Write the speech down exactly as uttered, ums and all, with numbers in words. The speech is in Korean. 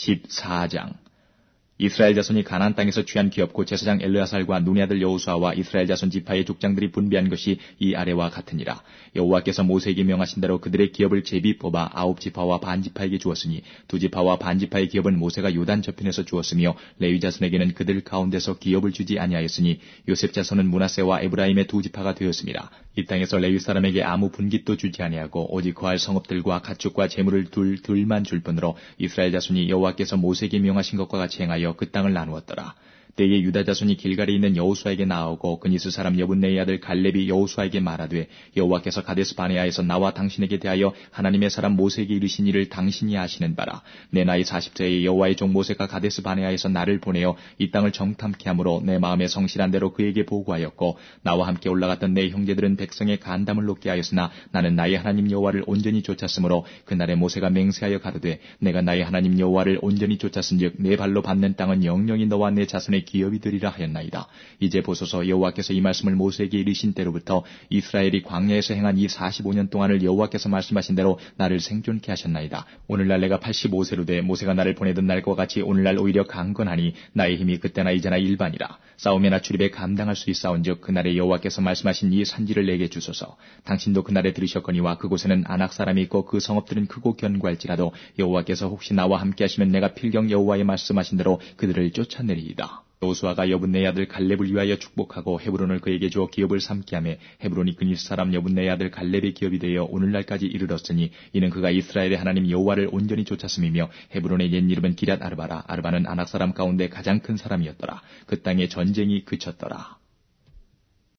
십사 장. 이스라엘 자손이 가나안 땅에서 취한 기업고 제사장 엘르아살과 눈의 아들 여호수아와 이스라엘 자손 지파의 족장들이 분배한 것이 이 아래와 같으니라. 여호와께서 모세에게 명하신 대로 그들의 기업을 제비 뽑아 아홉 지파와 반 지파에게 주었으니 두 지파와 반 지파의 기업은 모세가 요단 저편에서 주었으며 레위 자손에게는 그들 가운데서 기업을 주지 아니하였으니 요셉 자손은 므낫세와 에브라임의 두 지파가 되었습니다. 이 땅에서 레위 사람에게 아무 분깃도 주지 아니하고 오직 거할 성읍들과 가축과 재물을 둘 둘만 줄 뿐으로 이스라엘 자손이 여호와께서 모세에게 명하신 것과 같이 행하여 그 땅을 나누었더라. 때에 유다 자손이 길갈에 있는 여호수아에게 나아오고 그니스 사람 여분네의 아들 갈렙이 여호수아에게 말하되 여호와께서 가데스 바네아에서 나와 당신에게 대하여 하나님의 사람 모세에게 이르신 일을 당신이 아시는 바라. 내 나이 사십 세에 여호와의 종 모세가 가데스 바네아에서 나를 보내어 이 땅을 정탐케 하므로 내 마음에 성실한 대로 그에게 보고하였고 나와 함께 올라갔던 내 형제들은 백성의 간담을 놓게 하였으나 나는 나의 하나님 여호와를 온전히 쫓았으므로 그날에 모세가 맹세하여 가로되 내가 나의 하나님 여호와를 온전히 쫓았은즉 내 발로 밟는 땅은 영영이 너와 내 자손의 기업이 되리라 하였나이다. 이제 보소서 여호와께서 이 말씀을 모세에게 이르신 때로부터 이스라엘이 광야에서 행한 이 사십오 년 동안을 여호와께서 말씀하신 대로 나를 생존케 하셨나이다. 오늘날 내가 팔십오 세로 돼 모세가 나를 보내던 날과 같이 오늘날 오히려 강건하니 나의 힘이 그때나 이제나 일반이라. 싸움이나 출입에 감당할 수 있사온즉 그날에 여호와께서 말씀하신 이 산지를 내게 주소서. 당신도 그날에 들으셨거니와 그곳에는 아낙 사람이 있고 그 성읍들은 크고 견고할지라도 여호와께서 혹시 나와 함께 하시면 내가 필경 여호와의 말씀하신 대로 그들을 쫓아내리이다. 여호수아가 여분네의 아들 갈렙을 위하여 축복하고 헤브론을 그에게 주어 기업을 삼게 하며 헤브론이 그니스 사람 여분네의 아들 갈렙의 기업이 되어 오늘날까지 이르렀으니 이는 그가 이스라엘의 하나님 여호와를 온전히 쫓았음이며 헤브론의 옛 이름은 기럇 아르바라. 아르바는 아낙 사람 가운데 가장 큰 사람이었더라. 그 땅에 전쟁이 그쳤더라.